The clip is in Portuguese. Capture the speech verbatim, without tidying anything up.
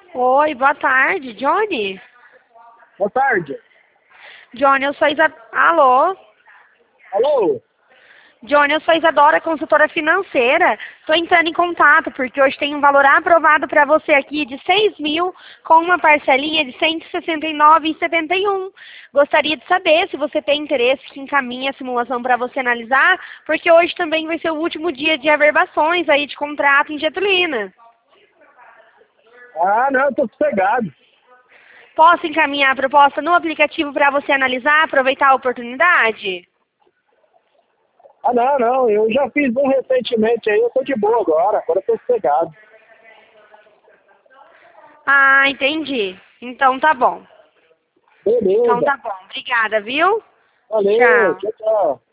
Oi, boa tarde, Johnny. Boa tarde. Johnny, eu sou Isa... Alô? Alô? Johnny, eu sou Isadora, consultora financeira. Estou entrando em contato porque hoje tem um valor aprovado para você aqui de seis mil com uma parcelinha de cento e sessenta e nove reais e setenta e um. Gostaria de saber se você tem interesse que encaminhe a simulação para você analisar, porque hoje também vai ser o último dia de averbações aí de contrato em Getulina. Ah, não, tô sossegado. Posso encaminhar a proposta no aplicativo para você analisar, aproveitar a oportunidade? Ah, não, não, eu já fiz um recentemente aí, eu tô de boa agora, agora eu tô sossegado. Ah, entendi. Então tá bom. Então Beleza. tá bom. Obrigada, viu? Valeu, Tchau. tchau, tchau.